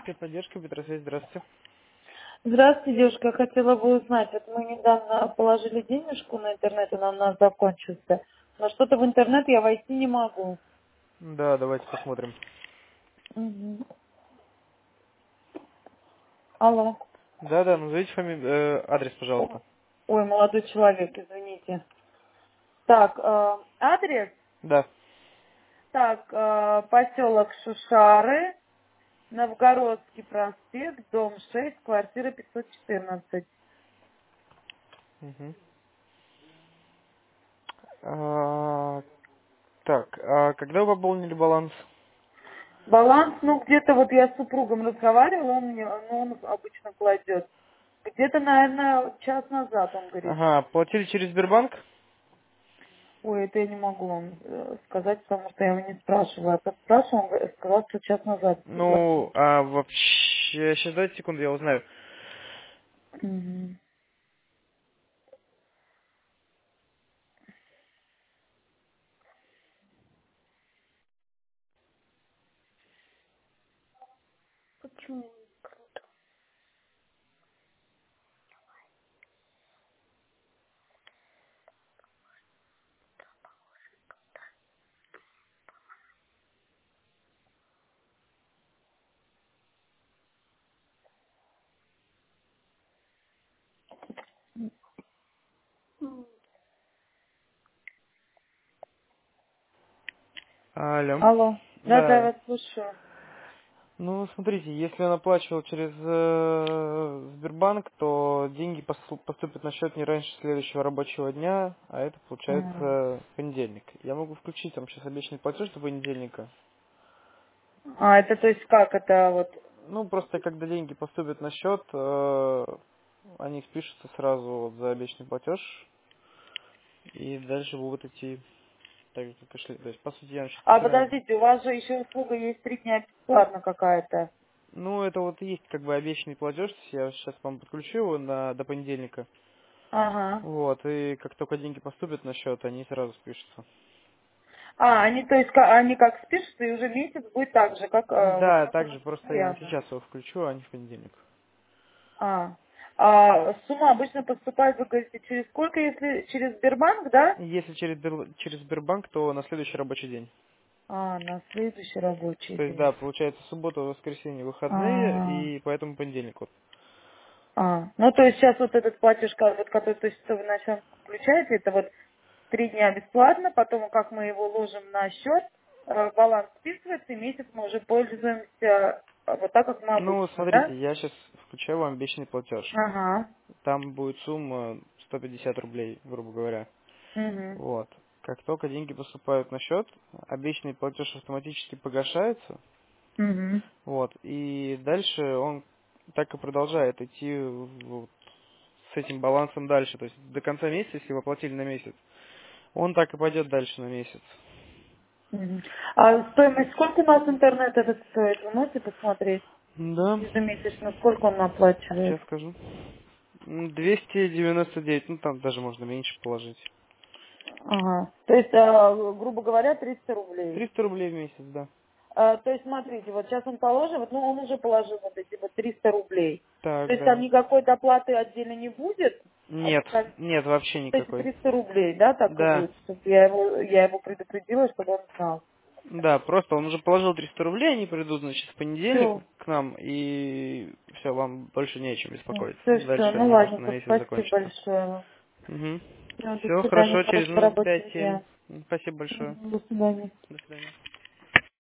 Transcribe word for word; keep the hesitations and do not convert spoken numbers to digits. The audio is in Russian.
Техническая поддержка, Петросвязь, здравствуйте. Здравствуйте, девушка. Я хотела бы узнать, вот мы недавно положили денежку на интернет, и он у нас закончился. Но что-то в интернет я войти не могу. Да, давайте посмотрим. Мгм. Алло. Да-да, назовите фамилию, э, адрес, О- пожалуйста. Ой, молодой человек, извините. Так, э, адрес. Да. Так, э, поселок Шушары, Новгородский проспект, дом шесть, квартира пятьсот четырнадцать. Мгм. А, так, а когда вы пополнили баланс? Баланс, ну, где-то вот я с супругом разговаривала, он мне, ну, он обычно кладет. Где-то, наверное, час назад, он говорит. Ага, платили через Сбербанк? Ой, это я не могу вам э, сказать, потому что я его не спрашивала. Я просто спрашивала, он говорит- сказал, что час назад Ну, заплатил. а вообще, сейчас дайте секунду, я узнаю. Мгм. Алло. Алло. Да-да, Да. вас слушаю. Ну, смотрите, если он оплачивал через э, Сбербанк, то деньги посу- поступят на счет не раньше следующего рабочего дня, а это Ага. получается понедельник. Я могу включить там сейчас обещанный платеж до понедельника. А, это то есть как это вот? Ну, просто когда деньги поступят на счет, э, они спишутся сразу вот за обещанный платеж, и дальше будут идти так же, как и шли. То есть, по сути, я сейчас А, посмотрел. подождите, у вас же еще услуга есть три дня бесплатно какая-то. Ну, это вот и есть как бы обещанный платеж, я сейчас вам подключу его на, до понедельника. Ага. Вот, и как только деньги поступят на счет, они сразу спишутся. А, они, то есть, ка- они как спишутся, и уже месяц будет так же, как э, вот Да, мы также просто я постоянно. сейчас его включу, а не в понедельник. А, а сумма обычно поступает, вы говорите, через сколько, если через Сбербанк, да? Если через, Сбер- через Сбербанк, то на следующий рабочий день. А, на следующий рабочий То есть, да, день. получается суббота, воскресенье, выходные, А, и поэтому понедельник. Вот. а, ну то есть сейчас вот этот платеж, ка- вот, который то есть, что вы начали включаете, это вот три дня бесплатно, потом как мы его ложим на счет, э, баланс списывается, и месяц мы уже пользуемся э, вот так, как мы Ну, обычно, да? смотрите, я сейчас включаю вам обещанный платеж. Ага. Там будет сумма сто пятьдесят рублей, грубо говоря. Угу. Вот. Как только деньги поступают на счет, обещанный платеж автоматически погашается. Угу. Вот. И дальше он так и продолжает идти вот с этим балансом дальше. То есть до конца месяца, если вы оплатили на месяц, он так и пойдет дальше на месяц. Мгм. А стоимость, сколько у нас интернет этот стоит? Вы можете посмотреть? Да. Ежемесячно, сколько он оплачивает? Сейчас скажу. М, двести девяносто девять, ну там даже можно меньше положить. Ага. То есть, а, грубо говоря, триста рублей. триста рублей в месяц, да. А, то есть, смотрите, вот сейчас он положил, вот, ну, он уже положил вот эти вот триста рублей. То Так, есть, там да. никакой доплаты отдельно не будет? А, Нет, как- нет, вообще эти никакой. триста рублей, да, так и Да, будет, чтобы я его, я его предупредила, чтобы он знал. да, просто он уже положил триста рублей, они придут, значит, в понедельник Все, к нам, и все, вам больше не о чем все, беспокоиться. все, Дальше ну, они просто на ладненько, месяц спасибо закончатся. большое. Угу. Все, до Все, свидания, хорошо, через хорошего минут рабочего пять-семь. дня. Спасибо большое. Мгм, до свидания. До свидания.